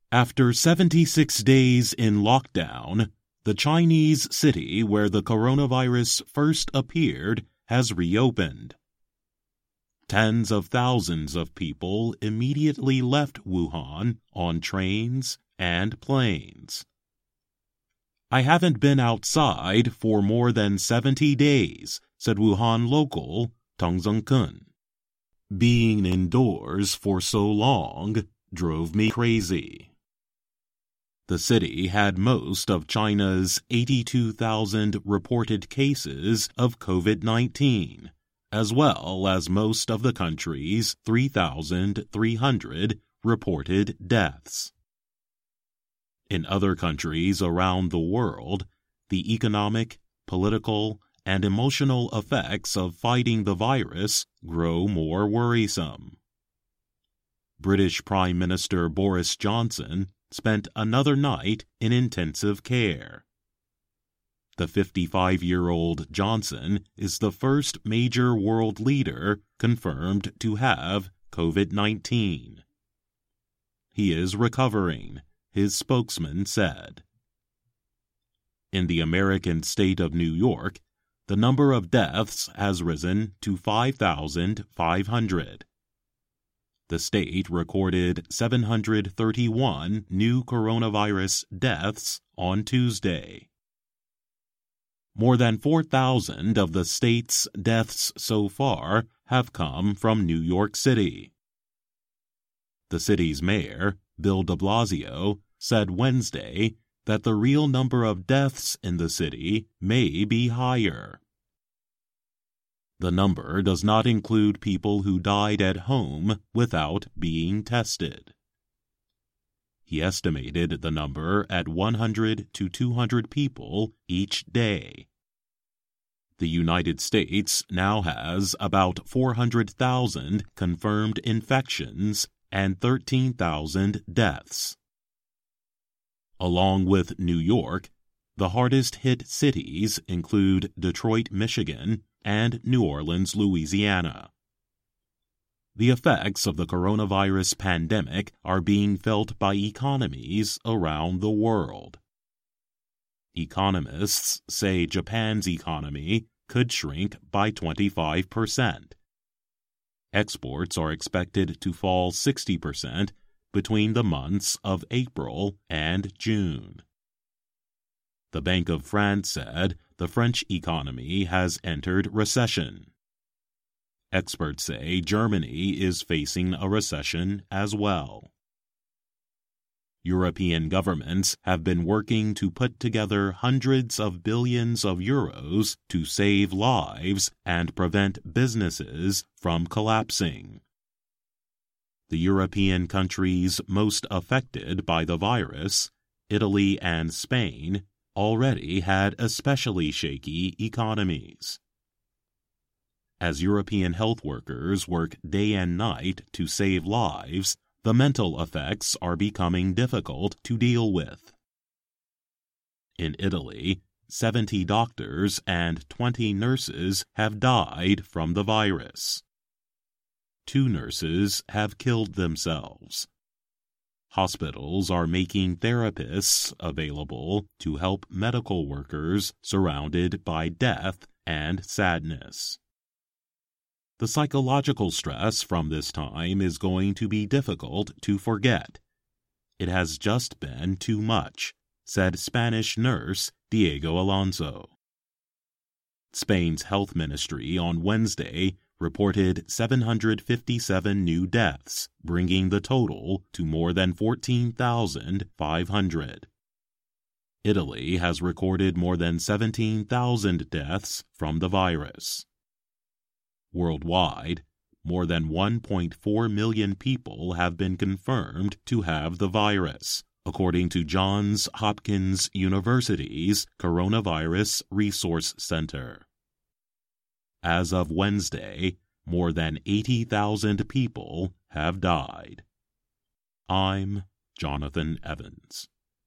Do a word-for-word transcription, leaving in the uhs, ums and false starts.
After seventy-six days in lockdown, the Chinese city where the coronavirus first appeared has reopened. Tens of thousands of people immediately left Wuhan on trains and planes. "I haven't been outside for more than seventy days," said Wuhan local Tong Zhengkun. "Being indoors for so long drove me crazy." The city had most of China's eighty-two thousand reported cases of COVID nineteen, as well as most of the country's three thousand three hundred reported deaths. In other countries around the world, the economic, political, and emotional effects of fighting the virus grow more worrisome. British Prime Minister Boris Johnson spent another night in intensive care. The fifty-five-year-old Johnson is the first major world leader confirmed to have COVID nineteen. He is recovering, his spokesman said. In the American state of New York, the number of deaths has risen to five thousand five hundred. The state recorded seven hundred thirty-one new coronavirus deaths on Tuesday. More than four thousand of the state's deaths so far have come from New York City. The city's mayor, Bill de Blasio, said Wednesday that the real number of deaths in the city may be higher. The number does not include people who died at home without being tested. He estimated the number at one hundred to two hundred people each day. The United States now has about four hundred thousand confirmed infections and thirteen thousand deaths. Along with New York, the hardest-hit cities include Detroit, Michigan, and New Orleans, Louisiana. The effects of the coronavirus pandemic are being felt by economies around the world. Economists say Japan's economy could shrink by twenty-five percent. Exports are expected to fall sixty percent between the months of April and June. The Bank of France said the French economy has entered recession. Experts say Germany is facing a recession as well. European governments have been working to put together hundreds of billions of euros to save lives and prevent businesses from collapsing. The European countries most affected by the virus, Italy and Spain, already had especially shaky economies. As European health workers work day and night to save lives, the mental effects are becoming difficult to deal with. In Italy, seventy doctors and twenty nurses have died from the virus. Two nurses have killed themselves. Hospitals are making therapists available to help medical workers surrounded by death and sadness. The psychological stress from this time is going to be difficult to forget. It has just been too much, said Spanish nurse Diego Alonso. Spain's health ministry on Wednesday reported seven hundred fifty-seven new deaths, bringing the total to more than fourteen thousand five hundred. Italy has recorded more than seventeen thousand deaths from the virus. Worldwide, more than one point four million people have been confirmed to have the virus, according to Johns Hopkins University's Coronavirus Resource Center. As of Wednesday, more than eighty thousand people have died. I'm Jonathan Evans.